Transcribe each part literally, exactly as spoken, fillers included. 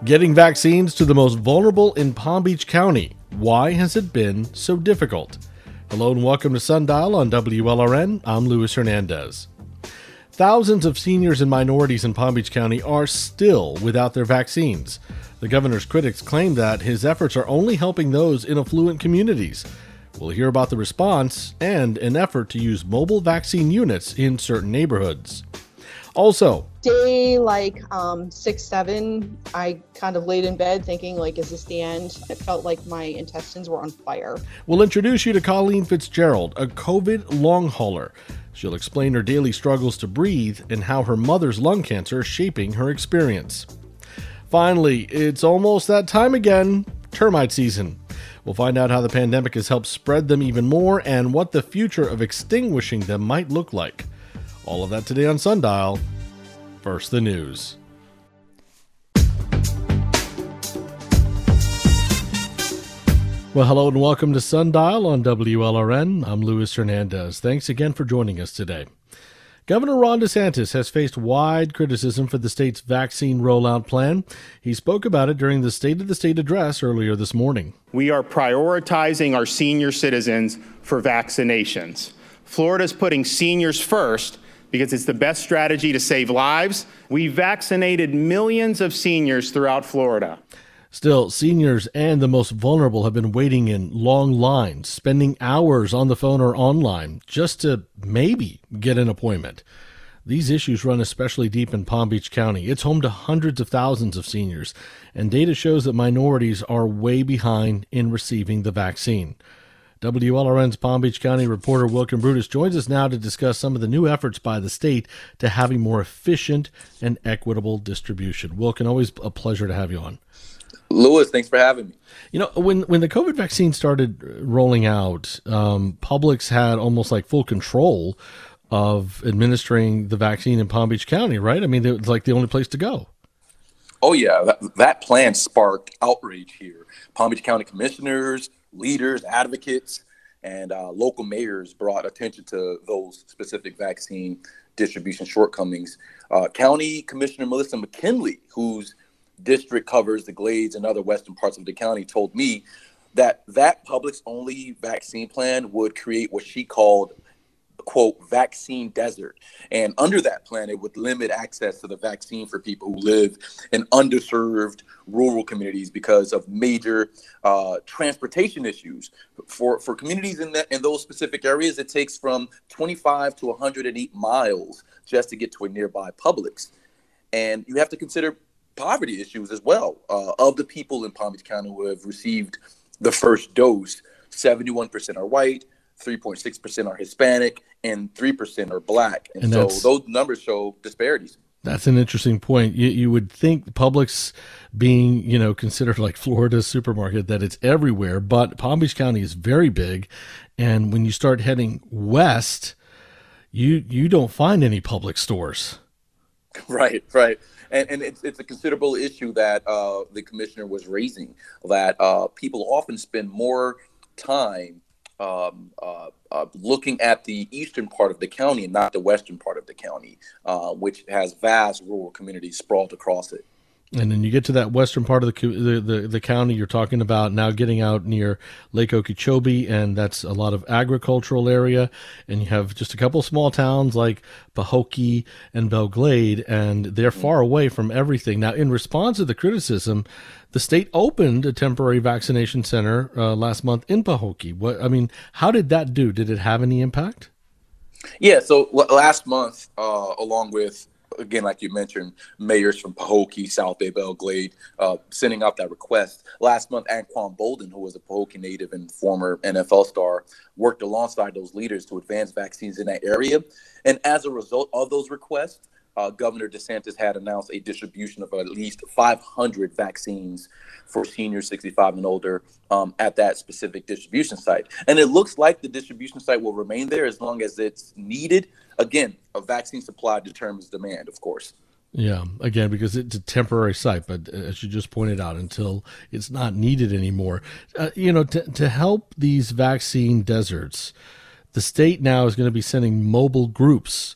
Getting vaccines to the most vulnerable in Palm Beach County. Why has it been so difficult? Hello and welcome to Sundial on W L R N. I'm Luis Hernandez. Thousands of seniors and minorities in Palm Beach County are still without their vaccines. The governor's critics claim that his efforts are only helping those in affluent communities. We'll hear about the response and an effort to use mobile vaccine units in certain neighborhoods. Also, day like um, six, seven, I kind of laid in bed thinking, like, is this the end? It felt like my intestines were on fire. We'll introduce you to Colleen Fitzgerald, a COVID long hauler. She'll explain her daily struggles to breathe and how her mother's lung cancer is shaping her experience. Finally, it's almost that time again, termite season. We'll find out how the pandemic has helped spread them even more and what the future of extinguishing them might look like. All of that today on Sundial. First, the news. Well, hello and welcome to Sundial on W L R N. I'm Luis Hernandez. Thanks again for joining us today. Governor Ron DeSantis has faced wide criticism for the state's vaccine rollout plan. He spoke about it during the State of the State address earlier this morning. We are prioritizing our senior citizens for vaccinations. Florida's putting seniors first because it's the best strategy to save lives. We vaccinated millions of seniors throughout Florida. Still, seniors and the most vulnerable have been waiting in long lines, spending hours on the phone or online just to maybe get an appointment. These issues run especially deep in Palm Beach County. It's home to hundreds of thousands of seniors, and data shows that minorities are way behind in receiving the vaccine. W L R N's Palm Beach County reporter Wilkin Brutus joins us now to discuss some of the new efforts by the state to have a more efficient and equitable distribution. Wilkin, always a pleasure to have you on. Louis, thanks for having me. You know, when, when the COVID vaccine started rolling out, um, Publix had almost like full control of administering the vaccine in Palm Beach County, right? I mean, it was like the only place to go. Oh, yeah. That, that plan sparked outrage here. Palm Beach County commissioners, leaders, advocates, and uh, local mayors brought attention to those specific vaccine distribution shortcomings. Uh, County Commissioner Melissa McKinley, whose district covers the Glades and other western parts of the county, told me that that Publix only vaccine plan would create what she called, quote, vaccine desert. And under that plan, it would limit access to the vaccine for people who live in underserved rural communities because of major uh, transportation issues. For for communities in that in those specific areas, it takes from twenty-five to one hundred eight miles just to get to a nearby Publix. And you have to consider poverty issues as well. Uh, of the people in Palm Beach County who have received the first dose, seventy-one percent are white, three point six percent are Hispanic, and three percent are Black. And, and so those numbers show disparities. That's an interesting point. You, you would think Publix being, you know, considered like Florida's supermarket, that it's everywhere, but Palm Beach County is very big. And when you start heading west, you you don't find any Publix stores. Right, right. And, and it's, it's a considerable issue that uh, the commissioner was raising, that uh, people often spend more time um, uh, uh, looking at the eastern part of the county and not the western part of the county, uh, which has vast rural communities sprawled across it. And then you get to that western part of the, the the the county you're talking about now, getting out near Lake Okeechobee, and that's a lot of agricultural area. And you have just a couple small towns like Pahokee and Belle Glade, and they're far away from everything. Now, in response to the criticism, the state opened a temporary vaccination center uh, last month in Pahokee. What I mean, how did that do? Did it have any impact? Yeah. So l- last month, uh, along with, again, like you mentioned, mayors from Pahokee, South Bay, Belle Glade, uh, sending out that request. Last month, Anquan Bolden, who was a Pahokee native and former N F L star, worked alongside those leaders to advance vaccines in that area. And as a result of those requests, uh, Governor DeSantis had announced a distribution of at least five hundred vaccines for seniors sixty-five and older um, at that specific distribution site. And it looks like the distribution site will remain there as long as it's needed. Again, a vaccine supply determines demand, of course. Yeah, again, because it's a temporary site, but as you just pointed out, until it's not needed anymore. Uh, you know, to, to help these vaccine deserts, the state now is going to be sending mobile groups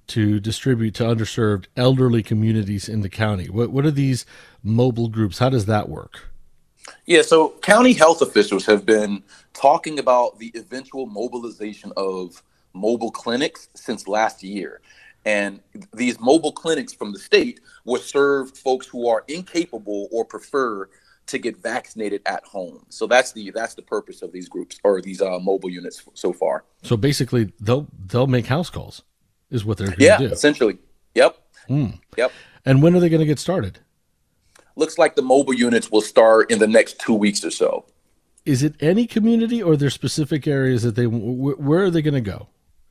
to distribute to underserved elderly communities in the county. What what are these mobile groups? How does that work? Yeah, so county health officials have been talking about the eventual mobilization of mobile clinics since last year. And these mobile clinics from the state will serve folks who are incapable or prefer to get vaccinated at home. So that's the that's the purpose of these groups or these uh, mobile units so far. So basically, they'll they'll make house calls, is what they're going to yeah, do. Yeah, essentially. Yep. Mm. Yep. And when are they going to get started? Looks like the mobile units will start in the next two weeks or so. Is it any community, or are there specific areas that they? Where are they going to go?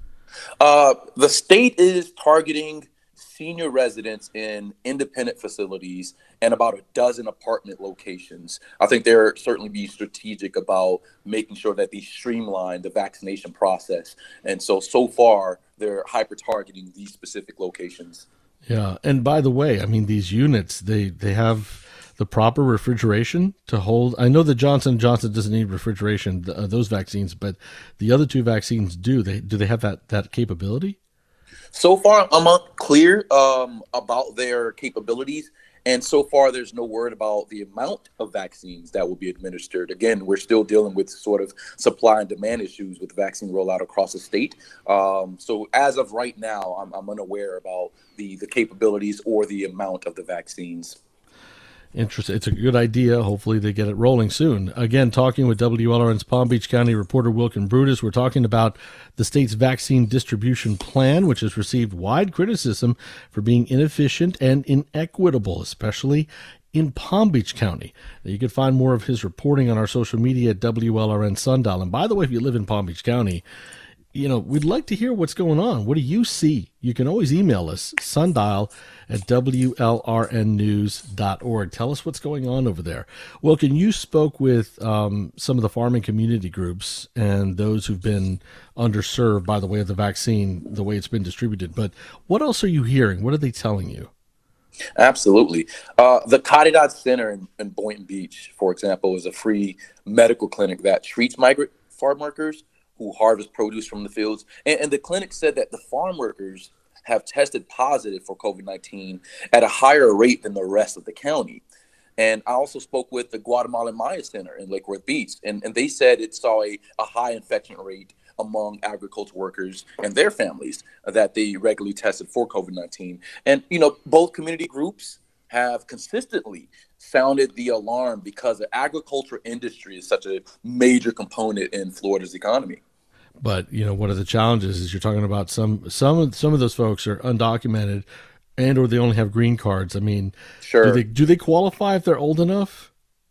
Uh, the state is targeting senior residents in independent facilities and about a dozen apartment locations. I think they're certainly be strategic about making sure that they streamline the vaccination process. And so, so far, they're hyper targeting these specific locations. Yeah. And by the way, I mean, these units, they, they have the proper refrigeration to hold. I know that Johnson and Johnson doesn't need refrigeration, uh, those vaccines, but the other two vaccines do. They do they have that, that capability? So far, I'm unclear um, about their capabilities. And so far, there's no word about the amount of vaccines that will be administered. Again, we're still dealing with sort of supply and demand issues with vaccine rollout across the state. Um, so as of right now, I'm, I'm unaware about the, the capabilities or the amount of the vaccines. Interesting. It's a good idea. Hopefully they get it rolling soon. Again, talking with W L R N's Palm Beach County reporter Wilkin Brutus, we're talking about the state's vaccine distribution plan, which has received wide criticism for being inefficient and inequitable, especially in Palm Beach County. Now, you can find more of his reporting on our social media at W L R N Sundial. And by the way, if you live in Palm Beach County, you know, we'd like to hear what's going on. What do you see? You can always email us, sundial at W L R N news dot org. Tell us what's going on over there. Wilkin, you spoke with um, some of the farming community groups and those who've been underserved by the way of the vaccine, the way it's been distributed. But what else are you hearing? What are they telling you? Absolutely. Uh, the Caridad Center in, in Boynton Beach, for example, is a free medical clinic that treats migrant farm workers who harvest produce from the fields. And, and the clinic said that the farm workers have tested positive for COVID nineteen at a higher rate than the rest of the county. And I also spoke with the Guatemalan Maya Center in Lake Worth Beach, and, and they said it saw a, a high infection rate among agriculture workers and their families that they regularly tested for COVID nineteen. And, you know, both community groups have consistently sounded the alarm because the agriculture industry is such a major component in Florida's economy. But, you know, one of the challenges is you're talking about some some of some of those folks are undocumented and or they only have green cards. I mean, sure. do they do they qualify if they're old enough?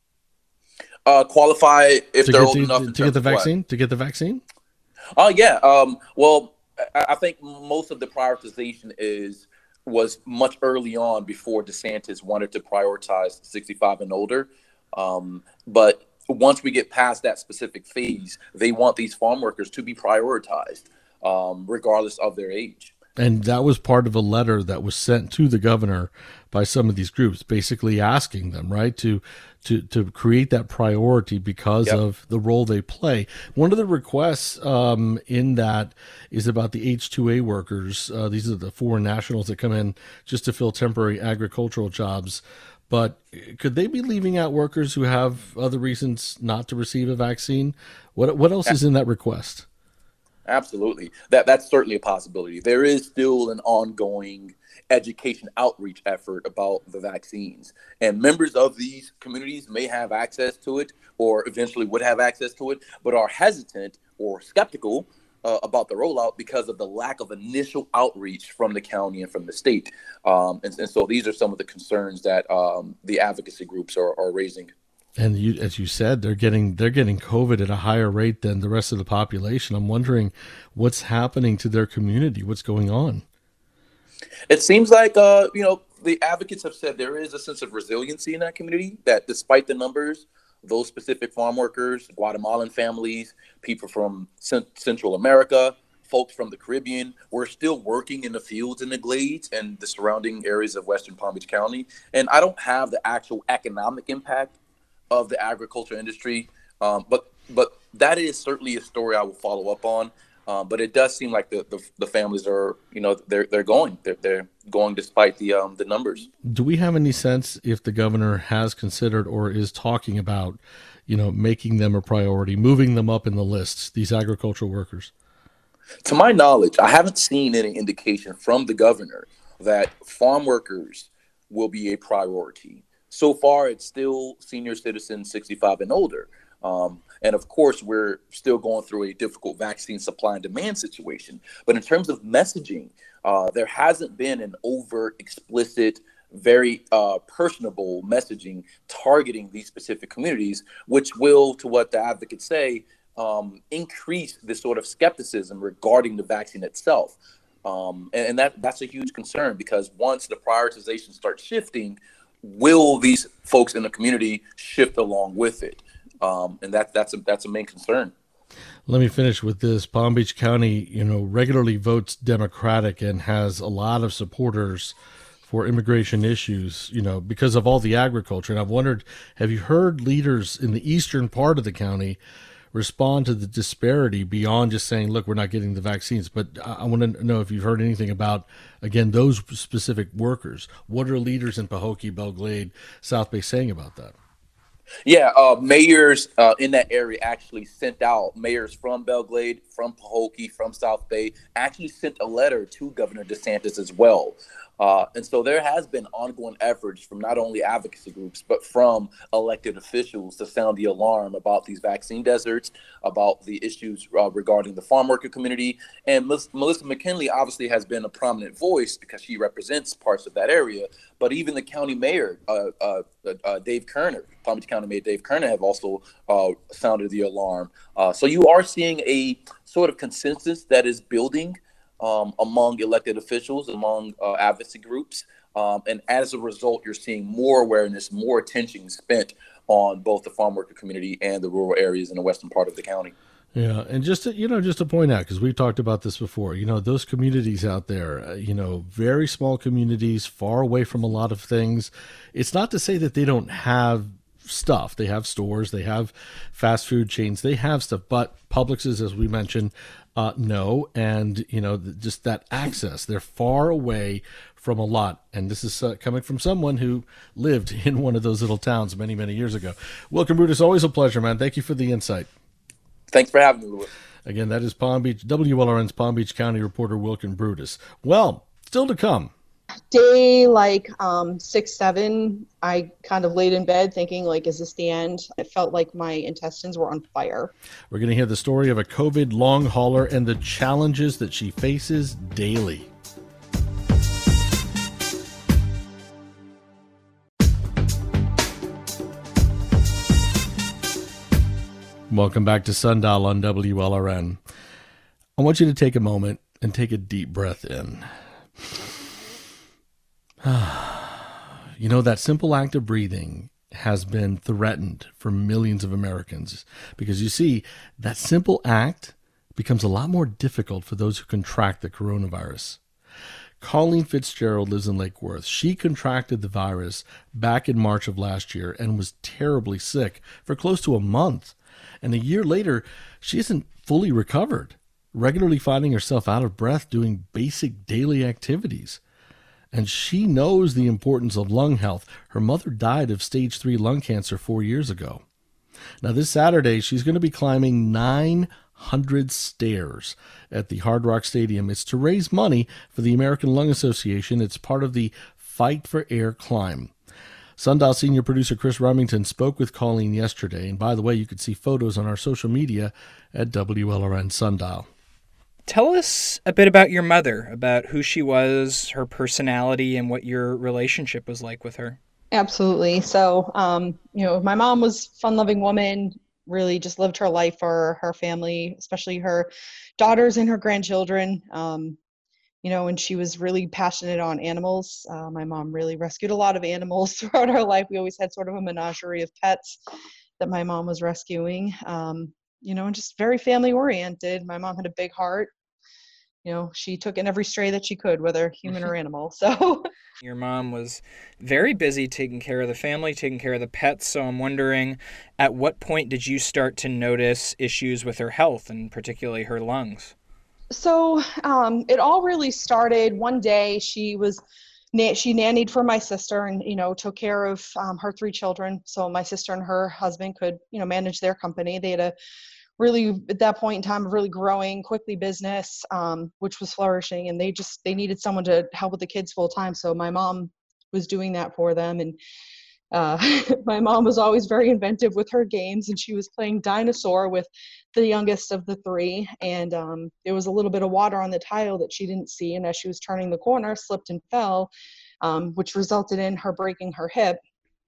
Uh, qualify if to they're get old the, enough to get the vaccine? What? To get the vaccine? Oh, uh, yeah. Um, well, I, I think most of the prioritization is was much early on before DeSantis wanted to prioritize sixty-five and older. Um, but once we get past that specific phase, they want these farm workers to be prioritized, um, regardless of their age. And that was part of a letter that was sent to the governor by some of these groups, basically asking them, right, to to to create that priority because yep. of the role they play. One of the requests um, in that is about the H two A workers. Uh, these are the foreign nationals that come in just to fill temporary agricultural jobs. But could they be leaving out workers who have other reasons not to receive a vaccine? What what else is in that request? Absolutely. That that's certainly a possibility. There is still an ongoing education outreach effort about the vaccines. And members of these communities may have access to it or eventually would have access to it, but are hesitant or skeptical uh, about the rollout because of the lack of initial outreach from the county and from the state. Um, and, and so these are some of the concerns that um, the advocacy groups are, are raising. And you, as you said, they're getting they're getting COVID at a higher rate than the rest of the population. I'm wondering what's happening to their community. What's going on? It seems like uh, you know the advocates have said there is a sense of resiliency in that community. That despite the numbers, those specific farm workers, Guatemalan families, people from C- Central America, folks from the Caribbean, we're still working in the fields and the glades and the surrounding areas of Western Palm Beach County. And I don't have the actual economic impact of the agriculture industry. Um, but but that is certainly a story I will follow up on. Um, but it does seem like the, the, the families are, you know, they're they're going, they're they're going despite the um, the numbers. Do we have any sense if the governor has considered or is talking about, you know, making them a priority, moving them up in the lists, these agricultural workers? To my knowledge, I haven't seen any indication from the governor that farm workers will be a priority. So far, it's still senior citizens sixty-five and older. Um, and of course, we're still going through a difficult vaccine supply and demand situation. But in terms of messaging, uh, there hasn't been an overt, explicit, very uh, personable messaging targeting these specific communities, which will, to what the advocates say, um, increase this sort of skepticism regarding the vaccine itself. Um, and and that, that's a huge concern, because once the prioritization starts shifting, will these folks in the community shift along with it? Um, and that, that's a, that's a main concern. Let me finish with this. Palm Beach County, you know, regularly votes Democratic and has a lot of supporters for immigration issues, you know, because of all the agriculture. And I've wondered, have you heard leaders in the eastern part of the county respond to the disparity beyond just saying, look, we're not getting the vaccines? But I, I want to know if you've heard anything about, again, those specific workers. What are leaders in Pahokee, Belle Glade, South Bay saying about that? Yeah, uh, mayors uh, in that area actually sent out, mayors from Belle Glade, from Pahokee, from South Bay, actually sent a letter to Governor DeSantis as well. Uh, and so there has been ongoing efforts from not only advocacy groups, but from elected officials to sound the alarm about these vaccine deserts, about the issues uh, regarding the farm worker community. And Melissa McKinley obviously has been a prominent voice because she represents parts of that area. But even the county mayor, uh, uh, uh, Dave Kerner, Palm Beach County Mayor Dave Kerner, have also uh, sounded the alarm. Uh, so you are seeing a sort of consensus that is building Um, among elected officials, among uh, advocacy groups. Um, and as a result, you're seeing more awareness, more attention spent on both the farm worker community and the rural areas in the western part of the county. Yeah, and just to, you know, just to point out, because we've talked about this before, you know, those communities out there, uh, you know, very small communities, far away from a lot of things. It's not to say that they don't have stuff. They have stores, they have fast food chains, they have stuff, but Publix's, as we mentioned, uh, no, and, you know, just that access, they're far away from a lot. And this is uh, coming from someone who lived in one of those little towns many, many years ago. Wilkin Brutus, always a pleasure, man. Thank you for the insight. Thanks for having me, Louis. Again, that is Palm Beach, W L R N's Palm Beach County reporter Wilkin Brutus. Well, still to come. Day like um, six, seven, I kind of laid in bed thinking, like, is this the end? It felt like my intestines were on fire. We're going to hear the story of a COVID long hauler and the challenges that she faces daily. Welcome back to Sundial on W L R N. I want you to take a moment and take a deep breath in. You know, that simple act of breathing has been threatened for millions of Americans because, you see, that simple act becomes a lot more difficult for those who contract the coronavirus. Colleen Fitzgerald lives in Lake Worth. She contracted the virus back in March of last year and was terribly sick for close to a month. And a year later, she isn't fully recovered, regularly finding herself out of breath doing basic daily activities. And she knows the importance of lung health. Her mother died of stage three lung cancer four years ago. Now, this Saturday, she's going to be climbing nine hundred stairs at the Hard Rock Stadium. It's to raise money for the American Lung Association. It's part of the Fight for Air climb. Sundial senior producer Chris Remington spoke with Colleen yesterday. And by the way, you can see photos on our social media at W L R N Sundial. Tell us a bit about your mother, about who she was, her personality, and what your relationship was like with her. Absolutely. So, um, you know, my mom was a fun-loving woman, really just lived her life for her family, especially her daughters and her grandchildren. Um, you know, and she was really passionate on animals. Uh, my mom really rescued a lot of animals throughout her life. We always had sort of a menagerie of pets that my mom was rescuing. Um, you know, and just very family oriented. My mom had a big heart. You know, she took in every stray that she could, whether human or animal. So your mom was very busy taking care of the family, taking care of the pets. So I'm wondering, at what point did you start to notice issues with her health and particularly her lungs? So um, it all really started one day. She was na- she nannied for my sister, and you know took care of um, her three children. So my sister and her husband could you know manage their company. They had a really at that point in time a really growing quickly business, um, which was flourishing, and they just they needed someone to help with the kids full time. So my mom was doing that for them, and uh, my mom was always very inventive with her games, and she was playing dinosaur with the youngest of the three. And um, there was a little bit of water on the tile that she didn't see, and as she was turning the corner, slipped and fell, um, which resulted in her breaking her hip.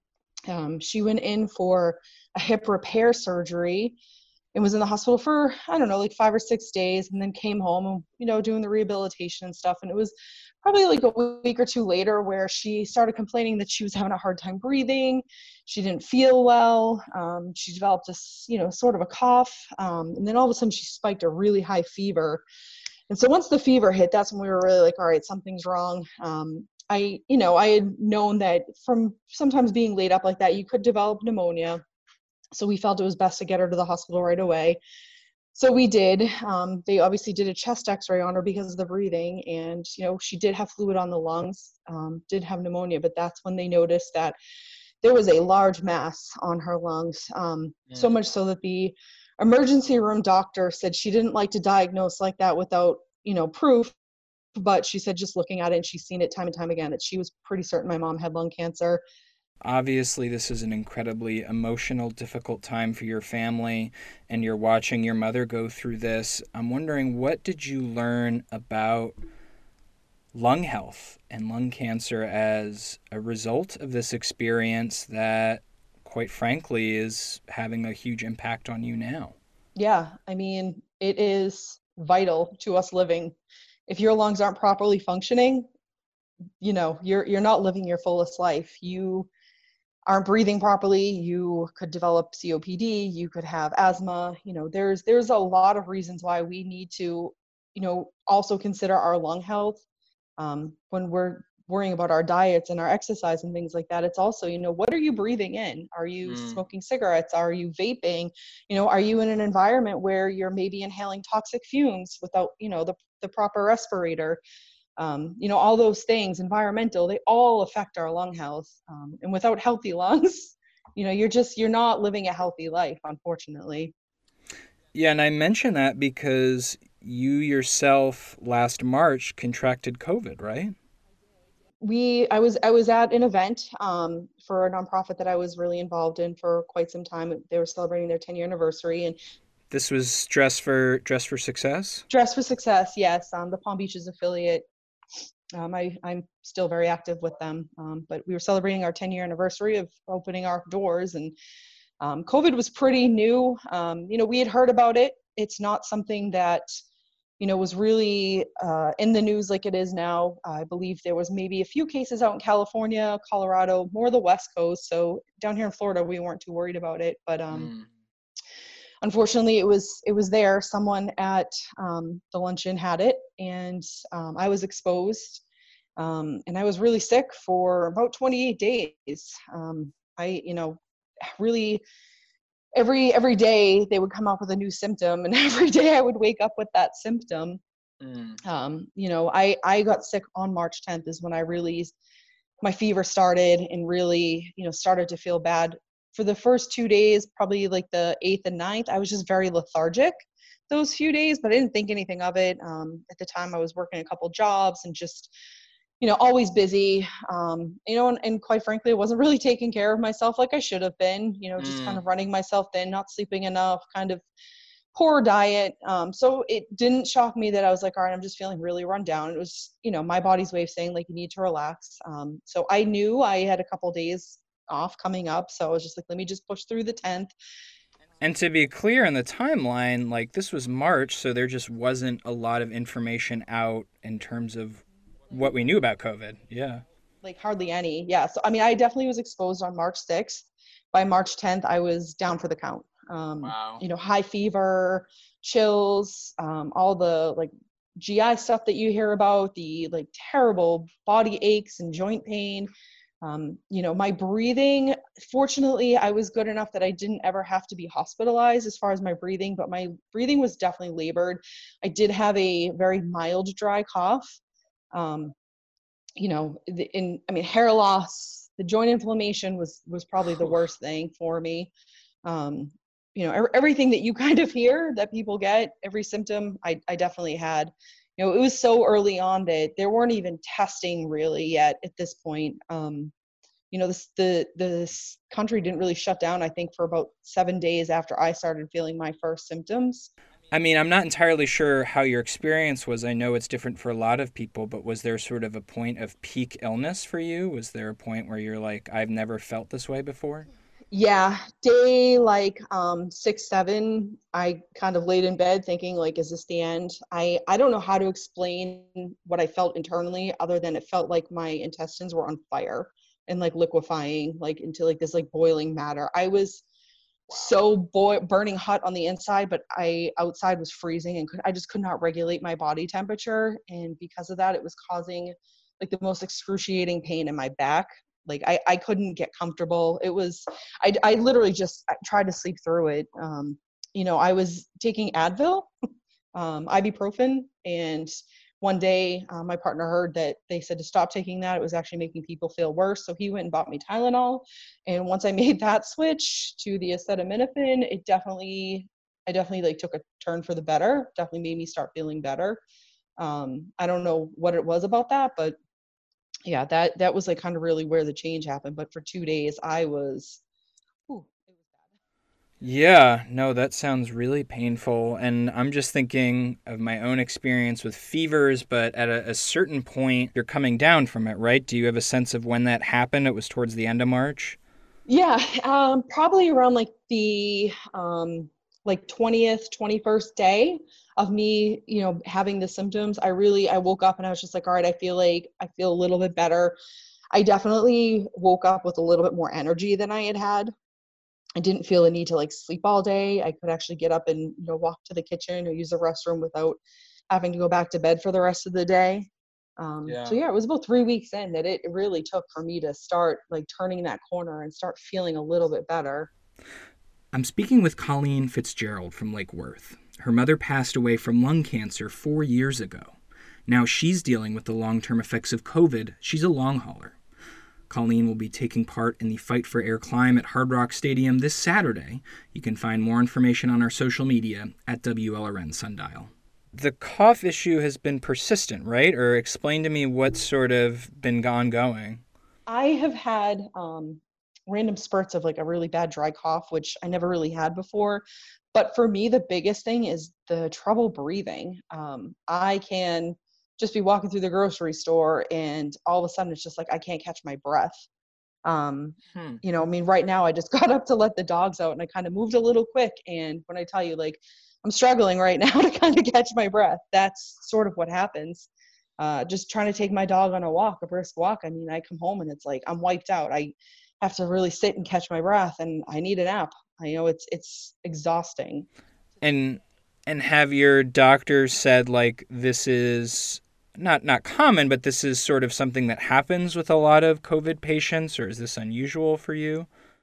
Um, she went in for a hip repair surgery and was in the hospital for, I don't know, like five or six days, and then came home and, you know, doing the rehabilitation and stuff. And it was probably like a week or two later where she started complaining that she was having a hard time breathing. She didn't feel well. Um, she developed this, you know, sort of a cough. Um, and then all of a sudden she spiked a really high fever. And so once the fever hit, that's when we were really like, all right, something's wrong. Um, I, you know, I had known that from sometimes being laid up like that, you could develop pneumonia. So we felt it was best to get her to the hospital right away. So we did. Um, they obviously did a chest x-ray on her because of the breathing. And, you know, she did have fluid on the lungs, um, did have pneumonia, but that's when they noticed that there was a large mass on her lungs. Um, mm. So much so that the emergency room doctor said she didn't like to diagnose like that without, you know, proof. But she said just looking at it, and she's seen it time and time again, that she was pretty certain my mom had lung cancer. Obviously, this is an incredibly emotional, difficult time for your family, and you're watching your mother go through this. I'm wondering, what did you learn about lung health and lung cancer as a result of this experience that, quite frankly, is having a huge impact on you now? Yeah, I mean, it is vital to us living. If your lungs aren't properly functioning, you know, you're you're not living your fullest life. You aren't breathing properly, you could develop C O P D, you could have asthma. You know, there's there's a lot of reasons why we need to, you know, also consider our lung health um, when we're worrying about our diets and our exercise and things like that. It's also, you know, what are you breathing in? Are you mm. smoking cigarettes? Are you vaping? You know, are you in an environment where you're maybe inhaling toxic fumes without, you know, the the proper respirator? Um, you know, all those things, environmental, they all affect our lung health. Um, and without healthy lungs, you know, you're just, you're not living a healthy life, unfortunately. Yeah, and I mention that because you yourself last March contracted COVID, right? We, I was, I was at an event um, for a nonprofit that I was really involved in for quite some time. They were celebrating their ten year anniversary, and this was Dress for Dress for Success. Dress for Success, yes, um, the Palm Beaches affiliate. Um, I, I'm still very active with them, um, but we were celebrating our ten year anniversary of opening our doors, and um, COVID was pretty new. Um, you know, we had heard about it. It's not something that, you know, was really uh, in the news like it is now. I believe there was maybe a few cases out in California, Colorado, more the West Coast. So down here in Florida, we weren't too worried about it. But um, mm. unfortunately, it was it was there. Someone at um, the luncheon had it, and um, I was exposed. Um, and I was really sick for about twenty-eight days. Um, I, you know, really every every day they would come up with a new symptom, and every day I would wake up with that symptom. Mm. Um, you know, I I got sick on March tenth is when I really, my fever started and really, you know, started to feel bad. For the first two days, probably like the eighth and ninth, I was just very lethargic those few days, but I didn't think anything of it. Um, at the time, I was working a couple jobs and just, you know, always busy, um, you know, and, and quite frankly, I wasn't really taking care of myself like I should have been, you know, just mm. kind of running myself thin, not sleeping enough, kind of poor diet. Um, so it didn't shock me that I was like, all right, I'm just feeling really run down. It was, you know, my body's way of saying like, you need to relax. Um, so I knew I had a couple days off coming up. So I was just like, let me just push through the tenth. And to be clear on the timeline, like this was March, so there just wasn't a lot of information out in terms of what we knew about COVID. Yeah. Like hardly any. Yeah. So, I mean, I definitely was exposed on March sixth. By March tenth, I was down for the count. Um, wow. You know, high fever, chills, um, all the like G I stuff that you hear about, the like terrible body aches and joint pain. Um, you know, my breathing, fortunately, I was good enough that I didn't ever have to be hospitalized as far as my breathing, but my breathing was definitely labored. I did have a very mild dry cough. Um, you know, the, in, I mean, hair loss, the joint inflammation was, was probably the worst thing for me. Um, you know, er- everything that you kind of hear that people get, every symptom I, I definitely had. You know, it was so early on that there weren't even testing really yet at this point. Um, you know, this, the this country didn't really shut down, I think, for about seven days after I started feeling my first symptoms. I mean, I'm not entirely sure how your experience was. I know it's different for a lot of people, but was there sort of a point of peak illness for you? Was there a point where you're like, I've never felt this way before? Yeah, day like um six, seven, I kind of laid in bed thinking like, is this the end? I I don't know how to explain what I felt internally other than it felt like my intestines were on fire and like liquefying like into like this like boiling matter. I was so boy burning hot on the inside, but I outside was freezing and could, I just could not regulate my body temperature. And because of that, it was causing like the most excruciating pain in my back. Like I, I couldn't get comfortable. It was, I, I literally just I tried to sleep through it. Um, you know, I was taking Advil, um, ibuprofen, and one day uh, my partner heard that they said to stop taking that. It was actually making people feel worse. So he went and bought me Tylenol. And once I made that switch to the acetaminophen, it definitely, I definitely like took a turn for the better, definitely made me start feeling better. Um, I don't know what it was about that, but yeah, that, that was like kind of really where the change happened. But for two days I was, whew, it was bad. Yeah, no, that sounds really painful. And I'm just thinking of my own experience with fevers, but at a, a certain point, you're coming down from it, right? Do you have a sense of when that happened? It was towards the end of March? Yeah, um, probably around like the um, like twentieth, twenty-first day of me, you know, having the symptoms. I really, I woke up and I was just like, all right, I feel like I feel a little bit better. I definitely woke up with a little bit more energy than I had had. I didn't feel the need to like sleep all day. I could actually get up and, you know, walk to the kitchen or use the restroom without having to go back to bed for the rest of the day. Um, so Yeah. yeah, it was about three weeks in that it really took for me to start like turning that corner and start feeling a little bit better. I'm speaking with Colleen Fitzgerald from Lake Worth. Her mother passed away from lung cancer four years ago. Now she's dealing with the long-term effects of COVID. She's a long hauler. Colleen will be taking part in the Fight for Air Climb at Hard Rock Stadium this Saturday. You can find more information on our social media at W L R N Sundial. The cough issue has been persistent, right? Or explain to me what's sort of been ongoing. I have had um, random spurts of like a really bad dry cough, which I never really had before. But for me, the biggest thing is the trouble breathing. Um, I can just be walking through the grocery store and all of a sudden it's just like I can't catch my breath. Um, Hmm. you know, I mean, right now I just got up to let the dogs out and I kind of moved a little quick. And when I tell you, like, I'm struggling right now to kind of catch my breath, that's sort of what happens. Uh, just trying to take my dog on a walk, a brisk walk. I mean, I come home and it's like I'm wiped out. I have to really sit and catch my breath, and I need a nap. I know it's it's exhausting. And and have your doctors said like this is not not common, but this is sort of something that happens with a lot of COVID patients, or is this unusual for you?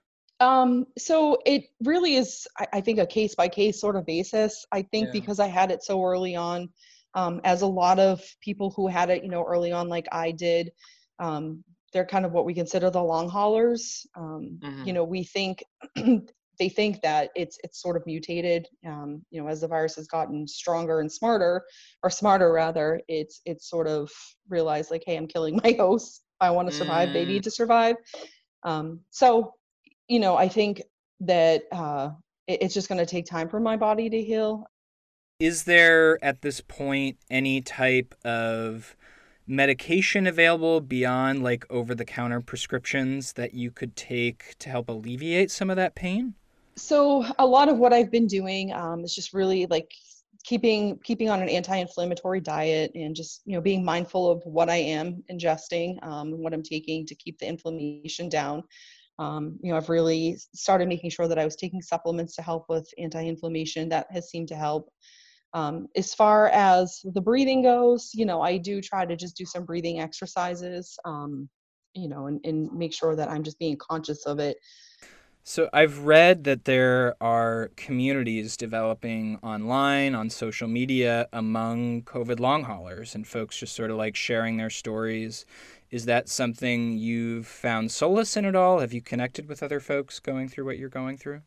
Um, so it really is, I, I think, a case by case sort of basis. I think Yeah. because I had it so early on, um, as a lot of people who had it, you know, early on, like I did, um, they're kind of what we consider the long haulers. Um, you Mm-hmm. know, we think they think that it's it's sort of mutated. Um, you know, as the virus has gotten stronger and smarter, or smarter rather, it's it's sort of realized like, hey, I'm killing my hosts. I want to survive. They Mm. need to survive. Um, so you know, I think that uh, it, it's just going to take time for my body to heal. Is there at this point any type of medication available beyond like over the counter prescriptions that you could take to help alleviate some of that pain? So a lot of what I've been doing um, is just really like keeping keeping on an anti-inflammatory diet and just you know being mindful of what I am ingesting, um, and what I'm taking to keep the inflammation down. Um, you know, I've really started making sure that I was taking supplements to help with anti-inflammation. That has seemed to help. Um, as far as the breathing goes, you know, I do try to just do some breathing exercises. Um, you know, and, and make sure that I'm just being conscious of it. So I've read that there are communities developing online, on social media, among COVID long haulers, and folks just sort of like sharing their stories. Is that something you've found solace in at all? Have you connected with other folks going through what you're going through?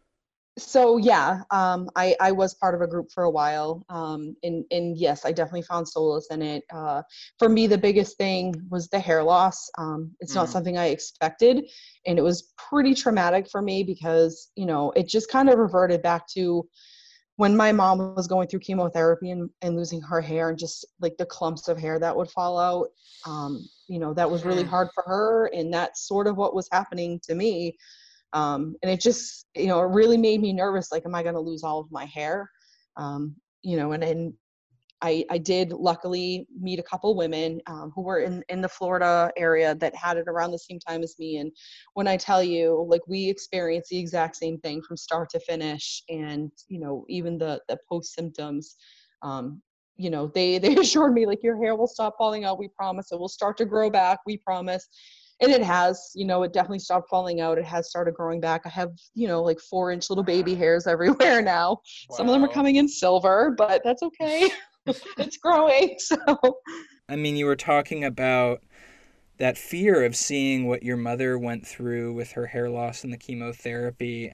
So yeah, um, I, I was part of a group for a while, um, and, and yes, I definitely found solace in it. Uh, for me, the biggest thing was the hair loss. Um, it's not Mm. something I expected, and it was pretty traumatic for me because, you know, it just kind of reverted back to when my mom was going through chemotherapy and, and losing her hair, and just like the clumps of hair that would fall out. Um, you know, that was really Mm. hard for her, and that's sort of what was happening to me. Um, and it just, you know, it really made me nervous. Like, am I going to lose all of my hair? Um, you know, and then I, I did luckily meet a couple women um, who were in, in the Florida area that had it around the same time as me. And when I tell you, like, we experienced the exact same thing from start to finish. And, you know, even the, the post symptoms, um, you know, they, they assured me, like, your hair will stop falling out. We promise. It will start to grow back. We promise. And it has, you know, it definitely stopped falling out. It has started growing back. I have, you know, like four inch little baby hairs everywhere now. Wow. Some of them are coming in silver, but that's okay. It's growing. So, I mean, you were talking about that fear of seeing what your mother went through with her hair loss and the chemotherapy.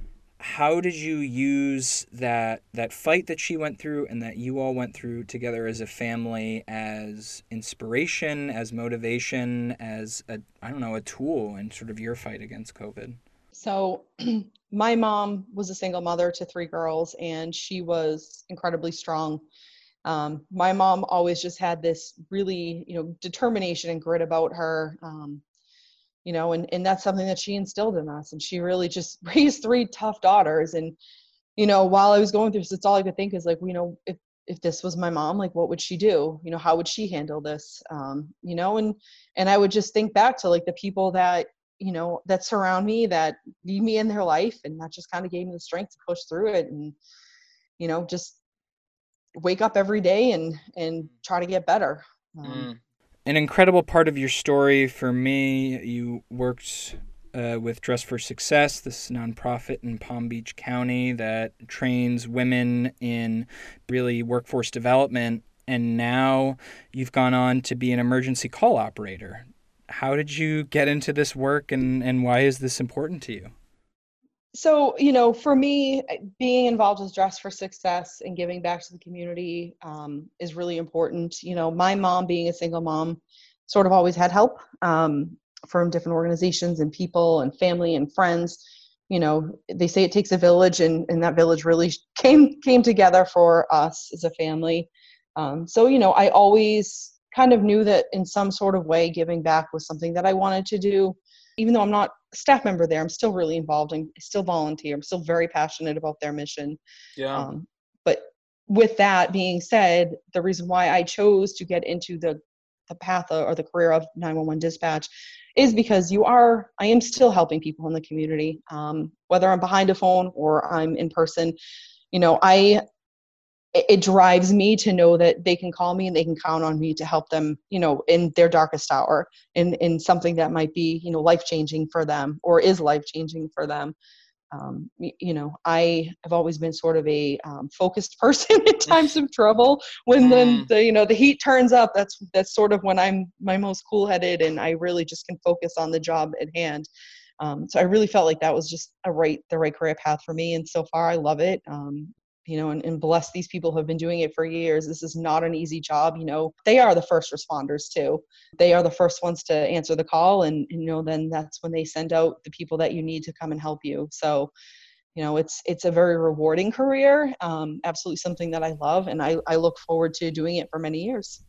How did you use that that fight that she went through and that you all went through together as a family as inspiration, as motivation, as a, I don't know, a tool in sort of your fight against COVID? So my mom was a single mother to three girls, and she was incredibly strong. Um, my mom always just had this really, you know, determination and grit about her. Um, you know, and, and that's something that she instilled in us. And she really just raised three tough daughters. And, you know, while I was going through this, it's all I could think is like, you know, if, if this was my mom, like, what would she do? You know, how would she handle this? Um, you know, and, and I would just think back to like the people that, you know, that surround me, that need me in their life. And that just kind of gave me the strength to push through it and, you know, just wake up every day and, and try to get better. Um, mm. An incredible part of your story for me, you worked uh, with Dress for Success, this nonprofit in Palm Beach County that trains women in really workforce development, and now you've gone on to be an emergency call operator. How did you get into this work, and, and why is this important to you? So, you know, for me, being involved with Dress for Success and giving back to the community um, is really important. You know, my mom, being a single mom, sort of always had help um, from different organizations and people and family and friends. You know, they say it takes a village, and, and that village really came came together for us as a family. Um, so, you know, I always kind of knew that in some sort of way, giving back was something that I wanted to do. Even though I'm not a staff member there, I'm still really involved and still volunteer. I'm still very passionate about their mission. Yeah. Um, but with that being said, the reason why I chose to get into the, the path or the career of nine one one dispatch is because you are, I am still helping people in the community, um, whether I'm behind a phone or I'm in person. You know, I, it drives me to know that they can call me and they can count on me to help them, you know, in their darkest hour, in, in something that might be, you know, life-changing for them or is life-changing for them. Um, you know, I have always been sort of a um, focused person in times of trouble. When then the, you know, the heat turns up, that's, that's sort of when I'm my most cool-headed and I really just can focus on the job at hand. Um, so I really felt like that was just a right, the right career path for me. And so far I love it. Um, you know, and, and bless these people who have been doing it for years. This is not an easy job. You know, they are the first responders too. They are the first ones to answer the call. And, you know, then that's when they send out the people that you need to come and help you. So, you know, it's, it's a very rewarding career. Um, absolutely something that I love. And I, I look forward to doing it for many years.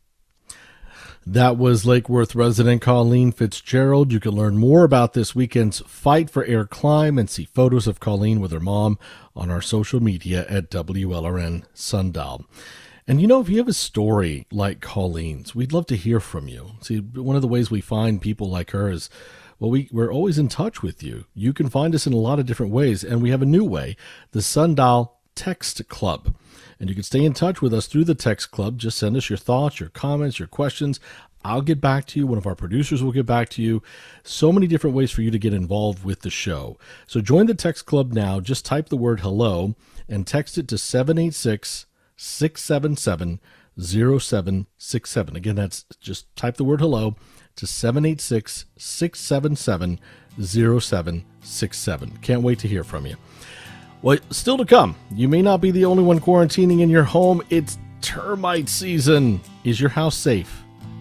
That was Lake Worth resident Colleen Fitzgerald. You can learn more about this weekend's Fight for Air Climb and see photos of Colleen with her mom on our social media at W L R N Sundial. And, you know, if you have a story like Colleen's, we'd love to hear from you. See, one of the ways we find people like her is, well, we, we're always in touch with you. You can find us in a lot of different ways, and we have a new way, the Sundial Text Club. And you can stay in touch with us through the text club. Just send us your thoughts, your comments, your questions. I'll get back to you. One of our producers will get back to you. So many different ways for you to get involved with the show. So join the text club now. Just type the word hello and text it to seven eight six, six seven seven, zero seven six seven. Again, that's just type the word hello to seven eight six, six seven seven, zero seven six seven. Can't wait to hear from you. Well, still to come, you may not be the only one quarantining in your home. It's termite season. Is your house safe?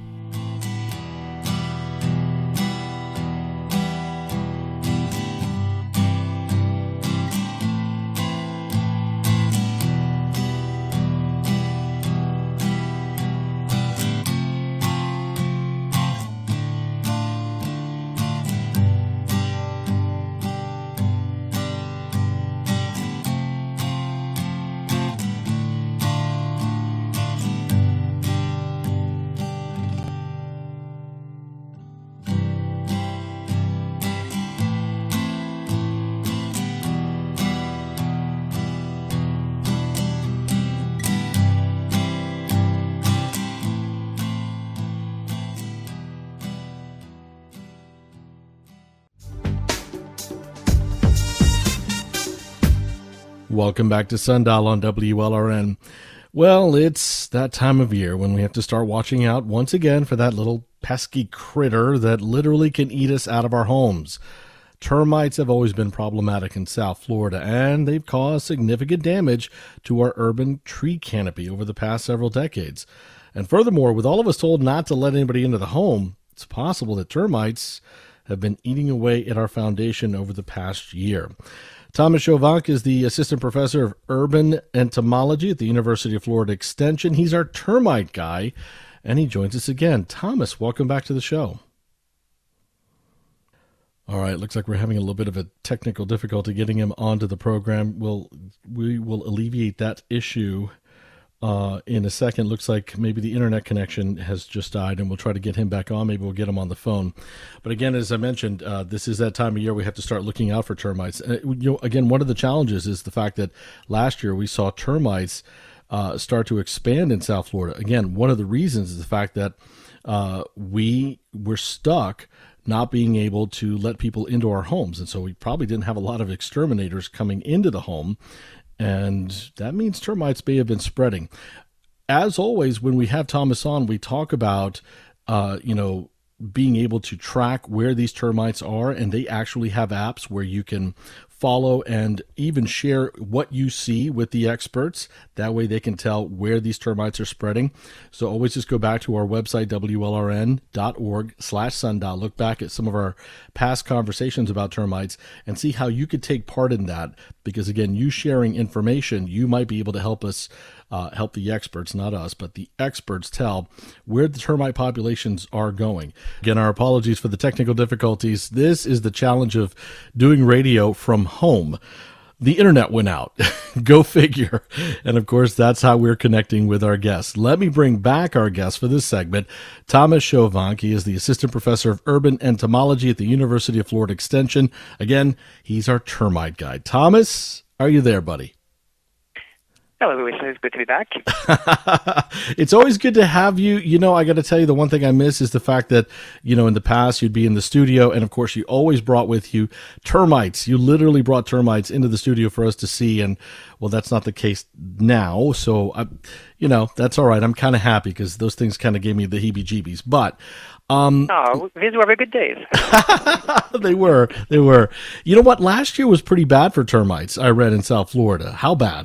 Welcome back to Sundial on W L R N. Well, it's that time of year when we have to start watching out once again for that little pesky critter that literally can eat us out of our homes. Termites have always been problematic in South Florida, and they've caused significant damage to our urban tree canopy over the past several decades. And furthermore, with all of us told not to let anybody into the home, it's possible that termites have been eating away at our foundation over the past year. Thomas Chovanec is the assistant professor of urban entomology at the University of Florida Extension. He's our termite guy, and he joins us again. Thomas, welcome back to the show. All right, looks like we're having a little bit of a technical difficulty getting him onto the program. We'll, we will alleviate that issue uh, in a second. Looks like maybe the internet connection has just died, and we'll try to get him back on. Maybe we'll get him on the phone. But again, as I mentioned, uh, this is that time of year we have to start looking out for termites. Uh, you know, again, one of the challenges is the fact that last year we saw termites uh, start to expand in South Florida. Again, one of the reasons is the fact that uh, we were stuck not being able to let people into our homes. And so we probably didn't have a lot of exterminators coming into the home. And that means termites may have been spreading. As always, when we have Thomas on, we talk about, uh, you know, being able to track where these termites are. And they actually have apps where you can follow and even share what you see with the experts. That way they can tell where these termites are spreading. So always just go back to our website, W L R N dot org slash sundial. Look back at some of our past conversations about termites and see how you could take part in that. Because again, you sharing information, you might be able to help us Uh, help the experts, not us, but the experts tell where the termite populations are going. Again, our apologies for the technical difficulties. This is the challenge of doing radio from home. The internet went out. Go figure. And of course, that's how we're connecting with our guests. Let me bring back our guest for this segment, Thomas Chovanec. He is the assistant professor of urban entomology at the University of Florida Extension. Again, he's our termite guide. Thomas, are you there, buddy? Hello, Louis. It's good to be back. It's always good to have you. You know, I got to tell you, the one thing I miss is the fact that, you know, in the past you'd be in the studio, and of course you always brought with you termites. You literally brought termites into the studio for us to see, and well, that's not the case now. So, I, you know, that's all right. I'm kind of happy because those things kind of gave me the heebie-jeebies. But um, oh, these were very good days. they were. They were. You know what? Last year was pretty bad for termites. I read in South Florida. How bad?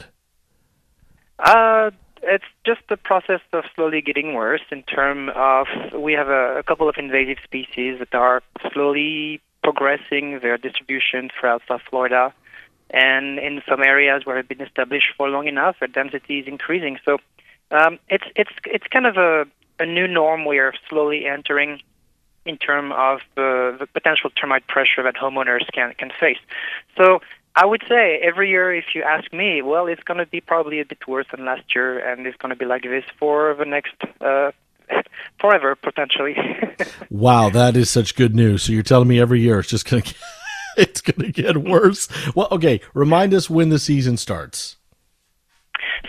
Uh, it's just the process of slowly getting worse in terms of we have a, a couple of invasive species that are slowly progressing their distribution throughout South Florida. And in some areas where they've been established for long enough, their density is increasing. So um, it's it's it's kind of a, a new norm we are slowly entering in terms of uh, the potential termite pressure that homeowners can, can face. So I would say every year, if you ask me, well, it's going to be probably a bit worse than last year, and it's going to be like this for the next, uh, forever, potentially. Wow, that is such good news. So you're telling me every year it's just going to it's going to get worse? Well, okay, remind us when the season starts.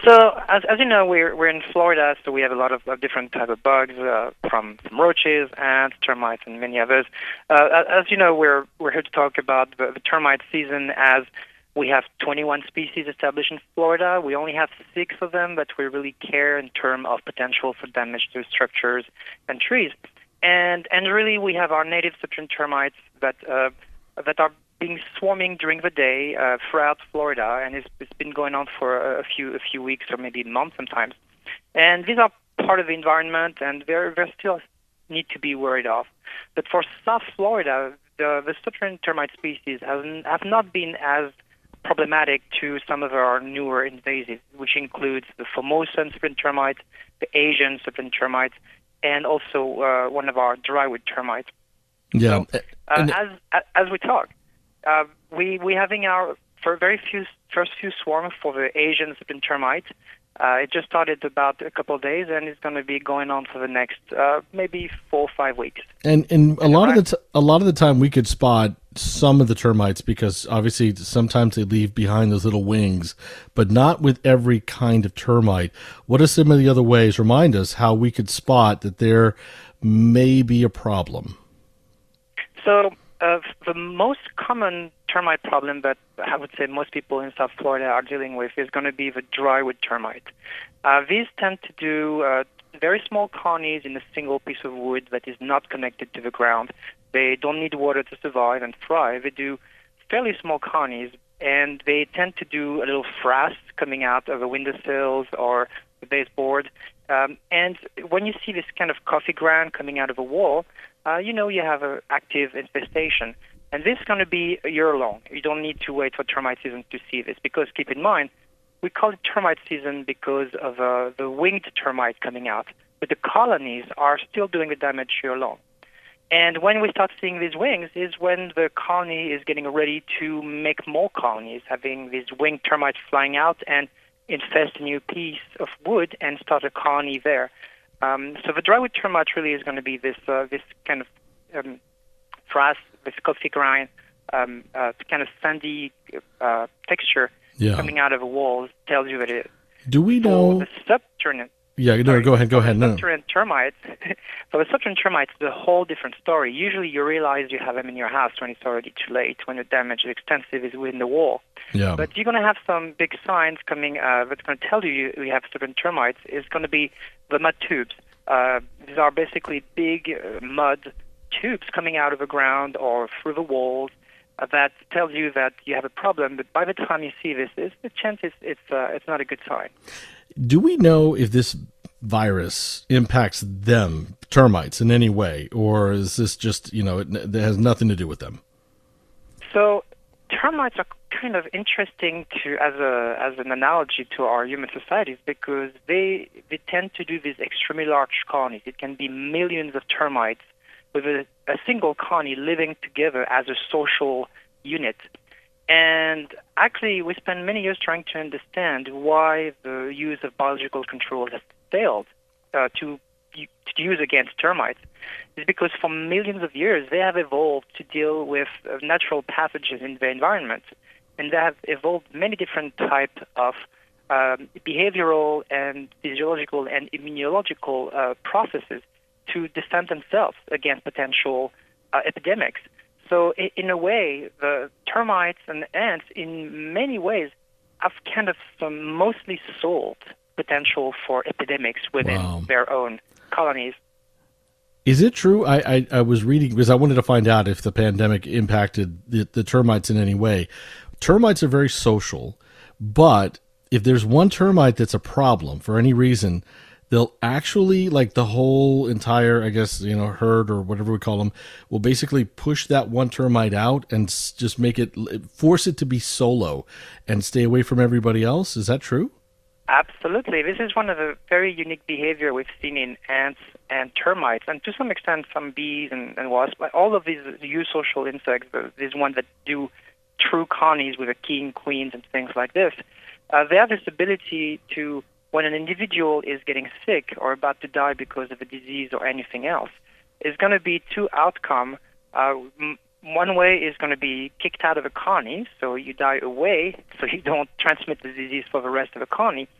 So, as, as you know, we're we're in Florida, so we have a lot of, of different type of bugs, uh, from, from roaches, ants, termites, and many others. Uh, as you know, we're we're here to talk about the, the termite season, as we have twenty-one species established in Florida. We only have six of them that we really care in terms of potential for damage to structures and trees. And and really, we have our native cyprian termites that uh, that are being swarming during the day uh, throughout Florida, and it's, it's been going on for a few a few weeks or maybe months sometimes. And these are part of the environment, and they're they still need to be worried of. But for South Florida, the the cyprian termite species have have not been as problematic to some of our newer invasives, which includes the Formosan cyprian termite, the Asian cyprian termite, and also uh, one of our drywood termites. Yeah. So, uh, as as we talk, uh, we we having our for very few first few swarms for the Asian cyprian termite. Uh, it just started about a couple of days, and it's going to be going on for the next uh, maybe four or five weeks. And and a lot of the t- a lot of the time we could spot some of the termites, because obviously sometimes they leave behind those little wings, but not with every kind of termite. What are some of the other ways? Remind us how we could spot that there may be a problem. So uh, the most common termite problem that I would say most people in South Florida are dealing with is going to be the drywood termite. Uh, these tend to do uh, very small colonies in a single piece of wood that is not connected to the ground. They don't need water to survive and thrive. They do fairly small colonies, and they tend to do a little frass coming out of the windowsills or the baseboard. Um, and when you see this kind of coffee ground coming out of a wall, uh, you know you have an active infestation. And this is going to be a year long. You don't need to wait for termite season to see this, because keep in mind, we call it termite season because of uh, the winged termite coming out. But the colonies are still doing the damage year long. And when we start seeing these wings is when the colony is getting ready to make more colonies, having these winged termites flying out and infest a new piece of wood and start a colony there. Um, so the drywood termite really is going to be this uh, this kind of um, frass, this coffee grind, um, uh, kind of sandy uh, texture yeah. coming out of the walls tells you that it is. Do we know? For the subterranean. Yeah, no, sorry, go ahead, go for ahead. The no. subterranean termites. For the subterranean termites, it's a whole different story. Usually, you realize you have them in your house when it's already too late, when the damage is extensive, is within the wall. Yeah. But you're going to have some big signs coming uh, that's going to tell you you have certain termites. It's going to be the mud tubes. Uh, these are basically big uh, mud tubes coming out of the ground or through the walls uh, that tells you that you have a problem. But by the time you see this, it's, the chance is it's uh, it's not a good sign. Do we know if this virus impacts them, termites, in any way, or is this just, you know, it, it has nothing to do with them? So termites are kind of interesting to as a as an analogy to our human societies, because they they tend to do these extremely large colonies. It can be millions of termites with a, a single colony living together as a social unit. And actually, we spent many years trying to understand why the use of biological control has failed uh, to, to use against termites. It's because for millions of years, they have evolved to deal with uh, natural pathogens in the environment. And they have evolved many different types of um, behavioral and physiological and immunological uh, processes to defend themselves against potential uh, epidemics. So in a way, the termites and ants, in many ways, have kind of some mostly solved potential for epidemics within Wow. their own colonies. Is it true? I, I, I was reading, because I wanted to find out if the pandemic impacted the, the termites in any way. Termites are very social, but if there's one termite that's a problem for any reason, they'll actually, like the whole entire, I guess, you know, herd or whatever we call them, will basically push that one termite out and s- just make it, force it to be solo and stay away from everybody else. Is that true? Absolutely. This is one of the very unique behavior we've seen in ants and termites, and to some extent some bees and, and wasps. But all of these eusocial insects, uh, these ones that do true colonies with a king, queens, and things like this, uh, they have this ability to, when an individual is getting sick or about to die because of a disease or anything else, is going to be two outcomes. Uh, m- one way is going to be kicked out of a colony, so you die away, so you don't transmit the disease for the rest of the colony.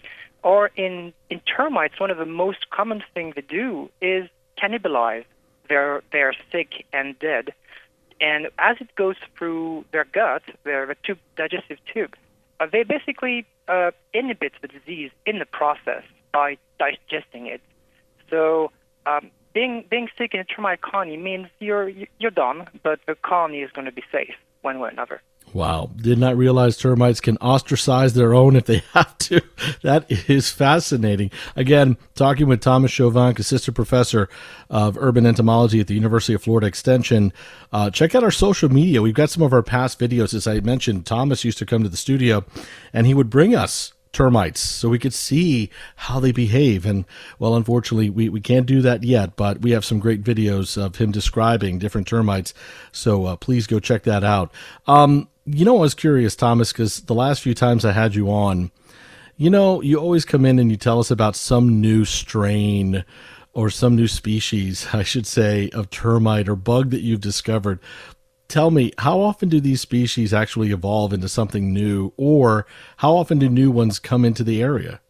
or in, in termites, one of the most common things they do is cannibalize their, their sick and dead. And as it goes through their gut, their tube, digestive tube, uh, they basically uh, inhibit the disease in the process by digesting it. So um, being being sick in a termite colony means you're you're done, but the colony is going to be safe one way or another. Wow. Did not realize termites can ostracize their own if they have to. That is fascinating. Again, talking with Thomas Chauvanc, Assistant Professor of Urban Entomology at the University of Florida Extension. Uh, check out our social media. We've got some of our past videos. As I mentioned, Thomas used to come to the studio, and he would bring us termites so we could see how they behave. And, well, unfortunately, we, we can't do that yet, but we have some great videos of him describing different termites. So uh, please go check that out. Um, you know, I was curious, Thomas, because the last few times I had you on, you know, you always come in and you tell us about some new strain or some new species, I should say, of termite or bug that you've discovered. Tell me, how often do these species actually evolve into something new, or how often do new ones come into the area?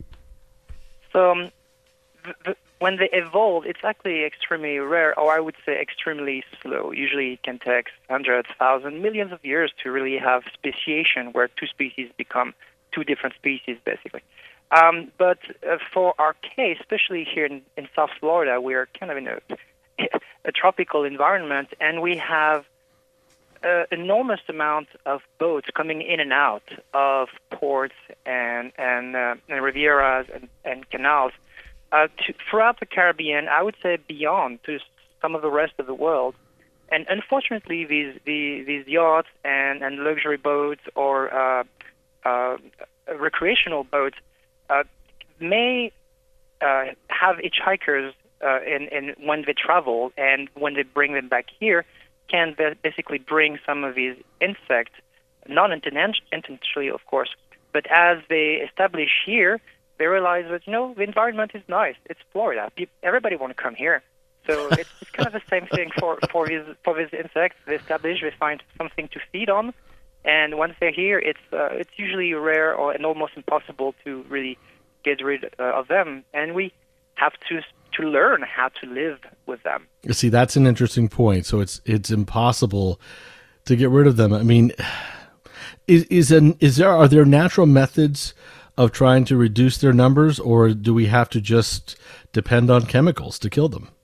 So um, th- th- when they evolve, it's actually extremely rare, or I would say extremely slow. Usually it can take hundreds, thousands, millions of years to really have speciation where two species become two different species, basically. Um, but uh, for our case, especially here in, in South Florida, we're kind of in a, a tropical environment, and we have Uh, enormous amount of boats coming in and out of ports and and, uh, and rivieras and, and canals uh, to, throughout the Caribbean. I would say beyond to some of the rest of the world. And unfortunately, these the, these yachts and, and luxury boats or uh, uh, recreational boats uh, may uh, have hitchhikers uh, in, in when they travel, and when they bring them back here, can basically bring some of these insects, not intentionally, of course, but as they establish here, they realize that, you know, the environment is nice. It's Florida. Everybody want to come here. So it's, it's kind of the same thing for, for, these, for these insects. They establish, they find something to feed on, and once they're here, it's, uh, it's usually rare or and almost impossible to really get rid uh, of them. And we have to to learn how to live with them. See, that's an interesting point. So it's it's impossible to get rid of them. I mean, is is an is there are there natural methods of trying to reduce their numbers, or do we have to just depend on chemicals to kill them?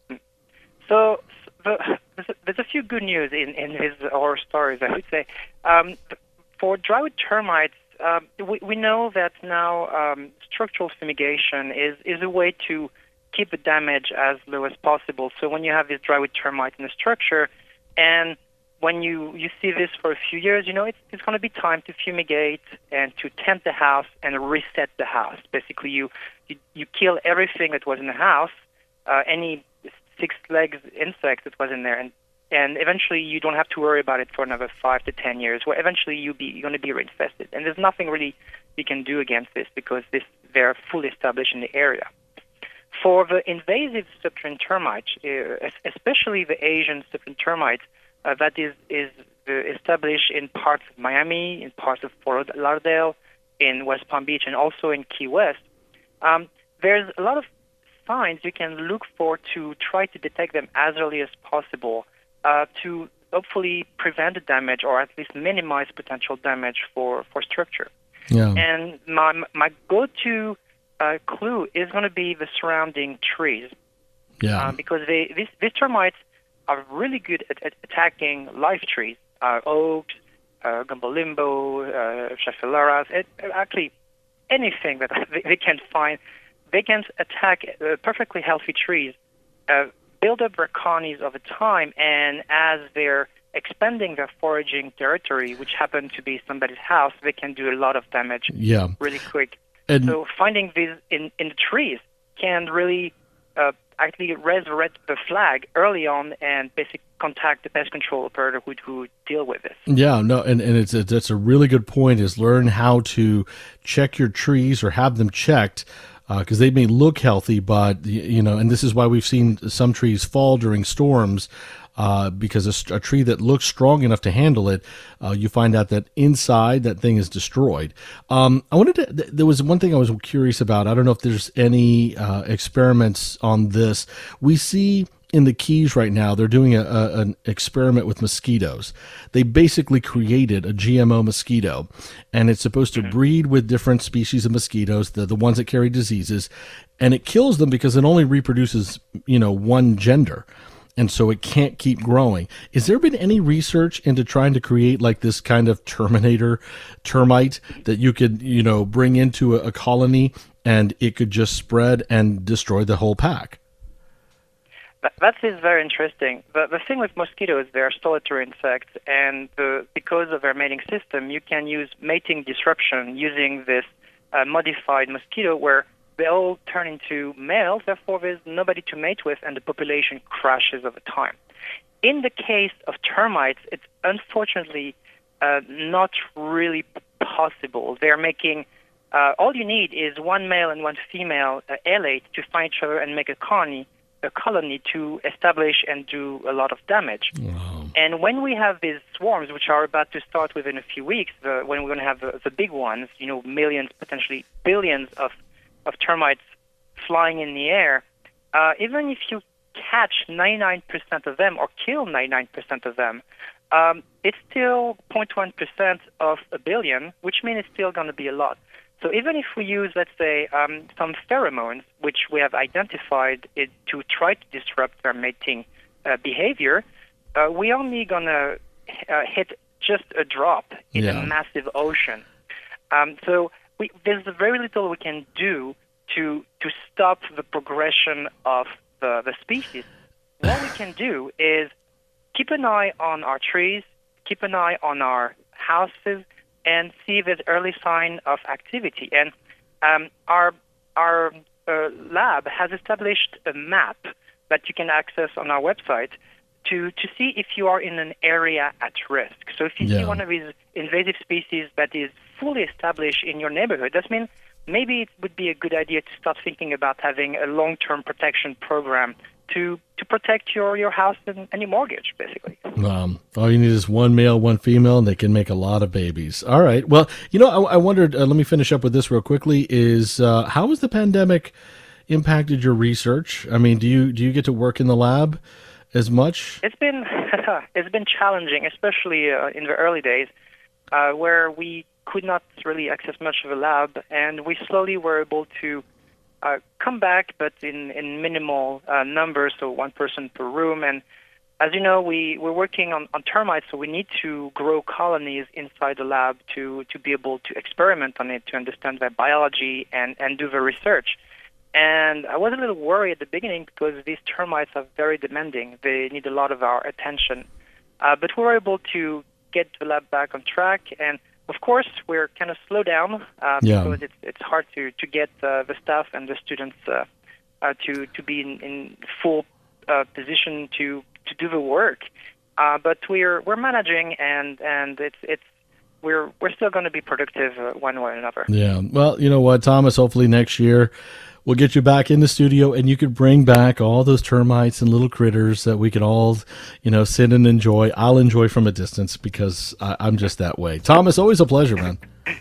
So the, there's a few good news in in his horror stories, I would say. Um, for drywood termites, um, we we know that now um, structural fumigation is is a way to keep the damage as low as possible. So when you have this drywood termite in the structure, and when you, you see this for a few years, you know, it's, it's going to be time to fumigate and to tent the house and reset the house. Basically, you you, you kill everything that was in the house, uh, any six-legged insect that was in there, and and eventually you don't have to worry about it for another five to ten years. Well, eventually you be, you're going to be reinfested. And there's nothing really you can do against this because this they're fully established in the area. For the invasive subterranean termites, uh, especially the Asian subterranean termites, uh, that is, is uh, established in parts of Miami, in parts of Fort Lauderdale, in West Palm Beach, and also in Key West, um, there's a lot of signs you can look for to try to detect them as early as possible uh, to hopefully prevent the damage or at least minimize potential damage for, for structure. Yeah. And my, my go-to Uh, clue is going to be the surrounding trees, yeah, uh, because they these, these termites are really good at, at attacking live trees, uh, oaks, uh, gumbo limbo, uh, Scheffelaras, it, actually anything that they, they can find. They can attack uh, perfectly healthy trees, uh, build up their colonies over time, and as they're expanding their foraging territory, which happen to be somebody's house, they can do a lot of damage yeah. really quick. And so finding these in, in the trees can really uh, actually resurrect the flag early on and basically contact the pest control operator who who deal with this. Yeah, no, and, and it's, it's that's a really good point, is learn how to check your trees or have them checked, because uh, they may look healthy, but, you know, and this is why we've seen some trees fall during storms, uh, because a, a tree that looks strong enough to handle it, uh, you find out that inside that thing is destroyed. Um, I wanted to, th- there was one thing I was curious about. I don't know if there's any uh, experiments on this. We see in the Keys right now, they're doing a, a, an experiment with mosquitoes. They basically created a G M O mosquito, and it's supposed to breed with different species of mosquitoes, the, the ones that carry diseases, and it kills them because it only reproduces, you know, one gender. And so it can't keep growing. Has there been any research into trying to create like this kind of Terminator termite that you could, you know, bring into a, a colony and it could just spread and destroy the whole pack? That is very interesting. The, the thing with mosquitoes, they are solitary insects, and the, because of their mating system, you can use mating disruption using this uh, modified mosquito where they all turn into males, therefore there's nobody to mate with, and the population crashes over time. In the case of termites, it's unfortunately uh, not really possible. They're making, uh, all you need is one male and one female uh, elate to find each other and make a colony. A colony to establish and do a lot of damage. Wow. And when we have these swarms, which are about to start within a few weeks, the, when we're going to have the, the big ones, you know, millions, potentially billions of, of termites flying in the air, uh, even if you catch ninety-nine percent of them or kill ninety-nine percent of them, um, it's still zero point one percent of a billion, which means it's still going to be a lot. So even if we use, let's say, um, some pheromones, which we have identified it to try to disrupt their mating uh, behavior, uh, we're only going to uh, hit just a drop in Yeah. a massive ocean. Um, so we, there's very little we can do to to stop the progression of the, the species. What we can do is keep an eye on our trees, keep an eye on our houses, and see the early sign of activity. And um, our our uh, lab has established a map that you can access on our website to, to see if you are in an area at risk. So if you Yeah. see one of these invasive species that is fully established in your neighborhood, that means maybe it would be a good idea to start thinking about having a long-term protection program to to protect your, your house and, and your mortgage, basically. Um, all you need is one male, one female, and they can make a lot of babies. All right. Well, you know, I, I wondered, uh, let me finish up with this real quickly, is uh, how has the pandemic impacted your research? I mean, do you do you get to work in the lab as much? It's been it's been challenging, especially uh, in the early days, uh, where we could not really access much of the lab, and we slowly were able to uh, come back, but in in minimal uh, numbers, so one person per room. And as you know, we we're working on, on termites, so we need to grow colonies inside the lab to to be able to experiment on it, to understand their biology and and do the research. And I was a little worried at the beginning because these termites are very demanding. They need a lot of our attention. Uh, but we were able to get the lab back on track. And, of course, we're kind of slowed down uh, Yeah. because it's, it's hard to, to get uh, the staff and the students uh, uh, to, to be in, in full uh, position to, to do the work. Uh, but we're we're managing, and, and it's it's we're we're still going to be productive uh, one way or another. Yeah. Well, you know what, Thomas, hopefully next year we'll get you back in the studio and you could bring back all those termites and little critters that we can all, you know, sit and enjoy. I'll enjoy from a distance because I, I'm just that way. Thomas, always a pleasure, man.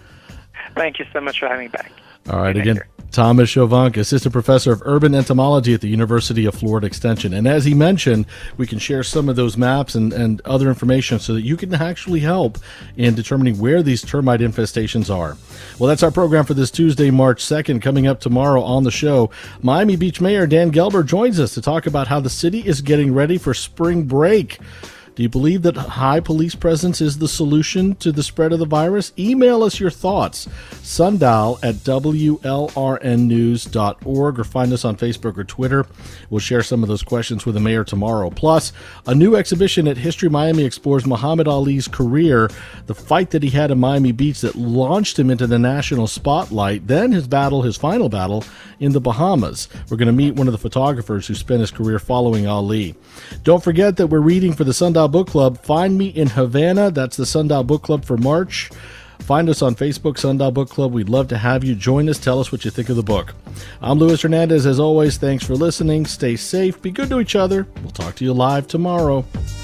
Thank you so much for having me back. All right. See you Again, next year. Thomas Chovanec, Assistant Professor of Urban Entomology at the University of Florida Extension. And as he mentioned, we can share some of those maps and, and other information so that you can actually help in determining where these termite infestations are. Well, that's our program for this Tuesday, March second. Coming up tomorrow on the show, Miami Beach Mayor Dan Gelber joins us to talk about how the city is getting ready for spring break. Do you believe that high police presence is the solution to the spread of the virus? Email us your thoughts, sundial at W L R N news dot org, or find us on Facebook or Twitter. We'll share some of those questions with the mayor tomorrow. Plus, a new exhibition at History Miami explores Muhammad Ali's career, the fight that he had in Miami Beach that launched him into the national spotlight, then his battle, his final battle, in the Bahamas. We're going to meet one of the photographers who spent his career following Ali. Don't forget that we're reading for the Sundial Book Club. Find Me in Havana. That's the Sundial Book Club for March. Find us on Facebook, Sundial Book Club. We'd love to have you. Join us. Tell us what you think of the book. I'm Luis Hernandez. As always, thanks for listening. Stay safe. Be good to each other. We'll talk to you live tomorrow.